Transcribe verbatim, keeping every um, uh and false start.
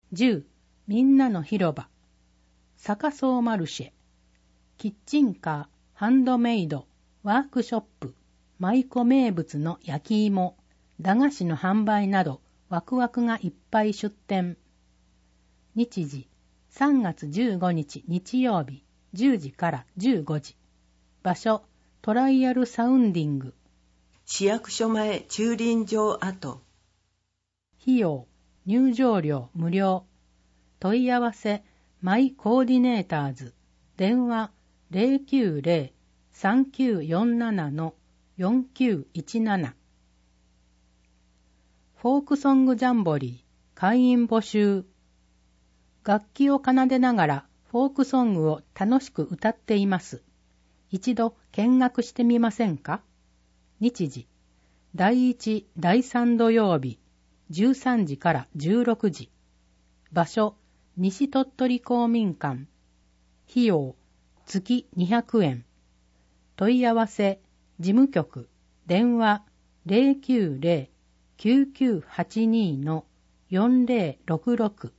じゅうみんなの広場、サカソーマルシェ、キッチンカー、ハンドメイド、ワークショップ、舞妓名物の焼き芋、駄菓子の販売など、ワクワクがいっぱい出店。日時、さんがつじゅうごにち日曜日、じゅうじからじゅうごじ。場所、トライアルサウンディング。 市役所前駐輪場跡。 費用、入場料無料。問い合わせ、マイコーディネーターズ。電話 ゼロきゅうゼロ さんきゅうよんなな よんきゅういちなな。フォークソングジャンボリー、会員募集。楽器を奏でながらフォークソングを楽しく歌っています。一度見学してみませんか？日時、だいいち、だいさん土曜日、じゅうさんじからじゅうろくじ。場所、西鳥取公民館。費用、月にひゃくえん。問い合わせ、事務局、電話 ゼロきゅうゼロ きゅうきゅうはちに よんゼロろくろく。